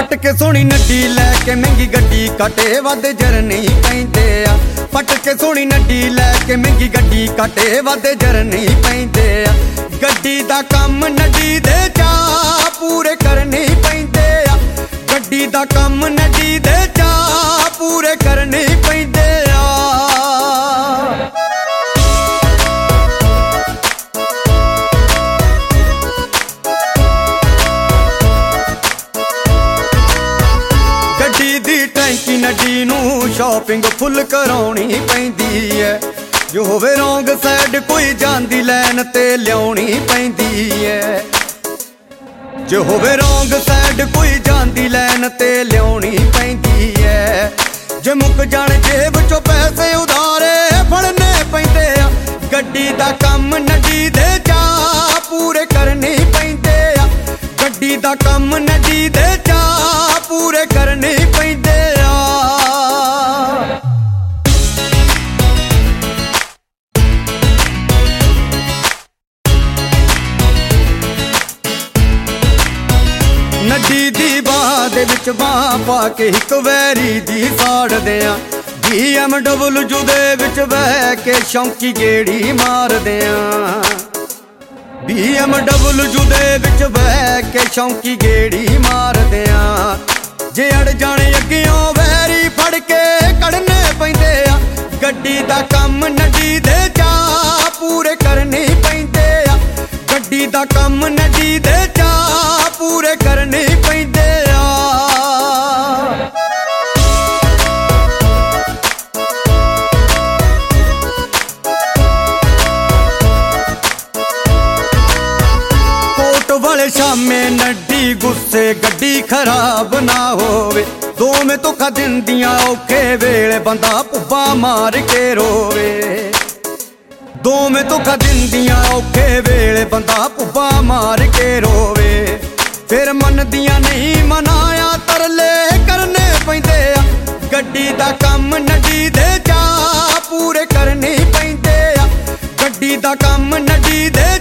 फट के सोहनी नड्डी लैके महंगी गड्डी काटे वध जर नहीं पैंदे आ। फट के सोहनी नड्डी लैके महंगी गड्डी काटे वध जर नहीं पैंदे आ। गड्डी दा कम नड्डी दे चा पूरे करने पैंदे आ। गड्डी दा कम नड्डी दे चा पूरे करने पैंदे आ। टैंकी नड्डी नूं शॉपिंग फुल कराउणी पैंदी है। जो होवे रॉन्ग साइड कोई जांदी लैन ते लियाउणी पैंदी है। जो होवे रॉन्ग साइड कोई जांदी लैन ते लियाउणी पैंदी है। जे मुक जाण जेब चों पैसे उधारे फड़ने पैंदे आ। गड्डी दा कम नड्डी दे चा पूरे करने पैंदे आ। गड्डी दा कम नड्डी दे चा पूरे करने पैंदे आ। नड्डी दी बाह दे विच बाह पा के हिक वैरी दी साड़ दियां। BMW दे विच बह के शौंकी गेड़ी मार दियां। BMW दे विच बह के शौंकी गेड़ी मार दियां। जे अड़ जाने अग्गियों वैरी फड़ के कढ़ने पैंदे आ। गड्डी दा कम नड्डी दे चा पूरे करने पैंदे आ। गड्डी दा कम नड्डी दे चा पूरे करने पैंदे आ। कोट वाले शामे नड्डी गुस्से गड्डी खराब ना होवे। दोवें धोखा दिंदियां औखे वेले बंदा पुब्बा मार के रोवे। दोवें धोखा दिंदियां औखे वेले बंदा पुब्बा मार के रोवे। फिर मनदियां नहीं मनाया तरले करने पैंदे आ। गड्डी दा कम नड्डी दे चा पूरे करने पैंदे आ। गड्डी दा कम नड्डी दे